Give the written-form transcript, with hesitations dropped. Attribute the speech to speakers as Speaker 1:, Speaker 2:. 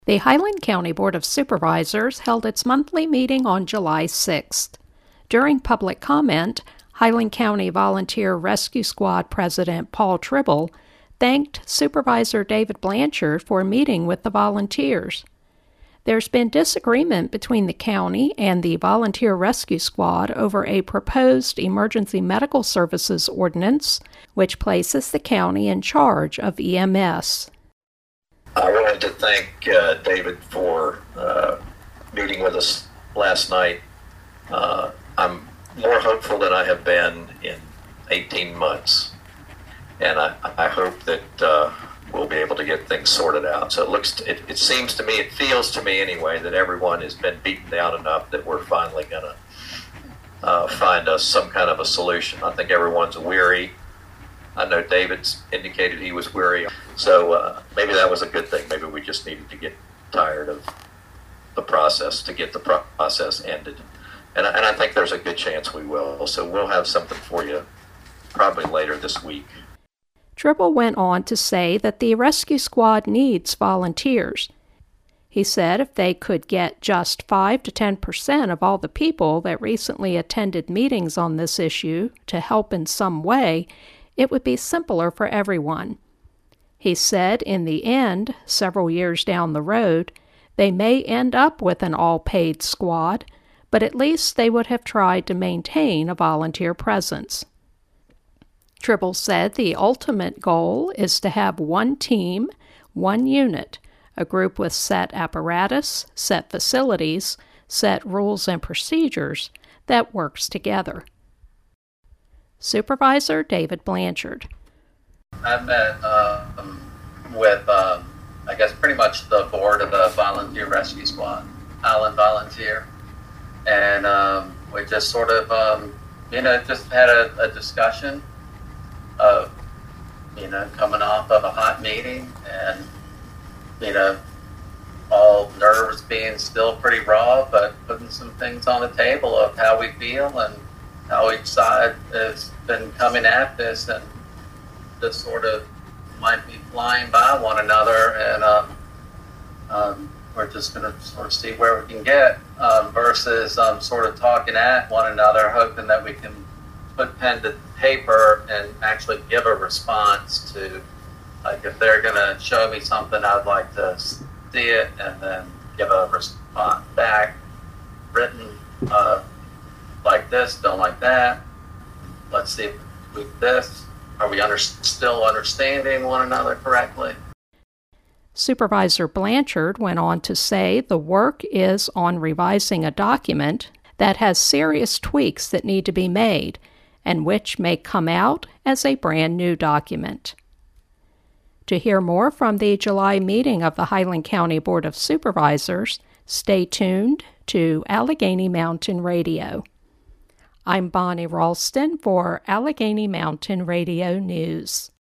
Speaker 1: The Highland County Board of Supervisors held its monthly meeting on July 6th. During public comment, Highland County Volunteer Rescue Squad President Paul Tribble thanked Supervisor David Blanchard for meeting with the volunteers. There's been disagreement between the county and the Volunteer Rescue Squad over a proposed emergency medical services ordinance, which places the county in charge of EMS.
Speaker 2: I wanted to thank David for meeting with us last night. I'm more hopeful than I have been in 18 months, and I hope that we'll be able to get things sorted out. So it seems to me, it feels to me anyway, that everyone has been beaten down enough that we're finally going to find us some kind of a solution. I think everyone's weary. I know David's indicated he was weary. So maybe that was a good thing. Maybe we just needed to get tired of the process to get the process ended. And I think there's a good chance we will. So we'll have something for you probably later this week.
Speaker 1: Tribble went on to say that the rescue squad needs volunteers. He said if they could get just 5 to 10% of all the people that recently attended meetings on this issue to help in some way, it would be simpler for everyone. He said in the end, several years down the road, they may end up with an all-paid squad, but at least they would have tried to maintain a volunteer presence. Tribble said the ultimate goal is to have one team, one unit, a group with set apparatus, set facilities, set rules and procedures that works together. Supervisor David Blanchard.
Speaker 3: I met with, I guess, pretty much the board of the Volunteer Rescue Squad, Highland Volunteer, and we just sort of, just had a discussion of, coming off of a hot meeting and, all nerves being still pretty raw, but putting some things on the table of how we feel and how each side has been coming at this and just sort of might be flying by one another, and we're just going to sort of see where we can get versus sort of talking at one another, hoping that we can put pen to paper and actually give a response to, like, if they're going to show me something, I'd like to see it and then give a response back, written, like this, don't like that. Let's see if with this, are we still understanding one another correctly?
Speaker 1: Supervisor Blanchard went on to say the work is on revising a document that has serious tweaks that need to be made and which may come out as a brand new document. To hear more from the July meeting of the Highland County Board of Supervisors, stay tuned to Allegheny Mountain Radio. I'm Bonnie Ralston for Allegheny Mountain Radio News.